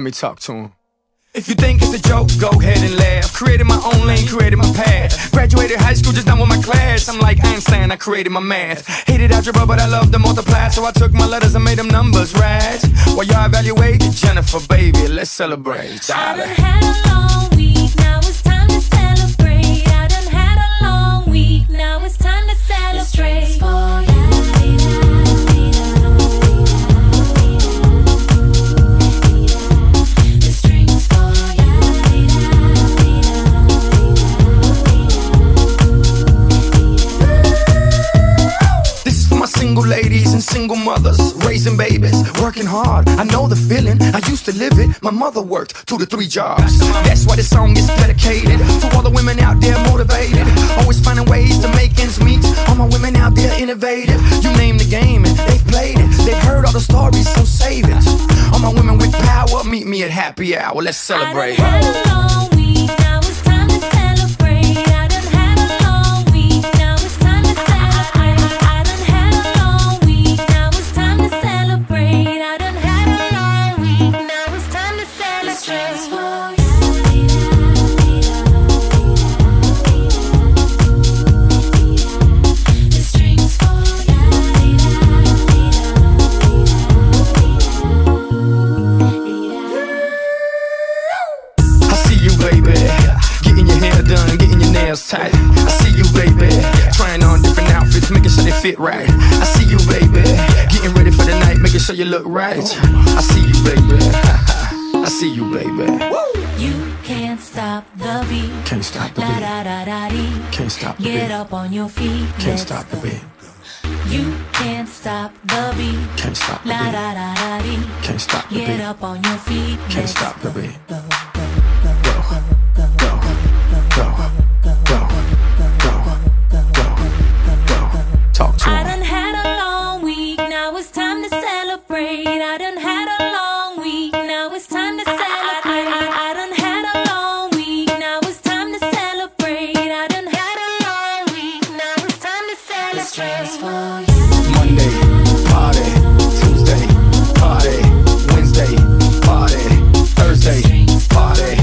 me talk to him. If you think it's a joke, go ahead and laugh. Created my own lane, created my path. Graduated high school, just not with my class. I'm like Einstein, I created my math. Hated algebra, but I love to multiply. So I took my letters and made them numbers, right? While y'all evaluate Jennifer, baby, let's celebrate. I done had a long week, now it's time to celebrate. I done had a long week, now it's time to celebrate. This for you. Single ladies and single mothers, raising babies, working hard. I know the feeling, I used to live it. My mother worked 2 to 3 jobs. That's why this song is dedicated to all the women out there motivated, always finding ways to make ends meet. All my women out there innovative. You name the game and they've played it. They've heard all the stories, so save it. All my women with power, meet me at happy hour. Let's celebrate. I done had a long week, now it's time to celebrate. I done had a long week, now it's time to celebrate. I done had a long week, now it's time to celebrate. I done had a long week, now it's time to celebrate. Tight. I see you, baby, trying on different outfits, making sure they fit right. I see you, baby, getting ready for the night, making sure you look right. I see you, baby. I see you, baby. You can't stop the beat. Can't stop the beat. La da da da dee. Can't stop the beat. Get up on your feet. Can't stop the beat. You can't stop the beat. Can't stop the La beat. da da da dee. Can't stop the beat. Get up on your feet. Can't stop the beat. Go, Go, go, go, go. Talk to I him. done had a long week, now it's time to celebrate. I done had a long week, now it's time to celebrate. I done had a long week, now it's time to celebrate. I done had a long week, now it's time to celebrate. Monday, party. Tuesday, party. Wednesday, party. Thursday, party.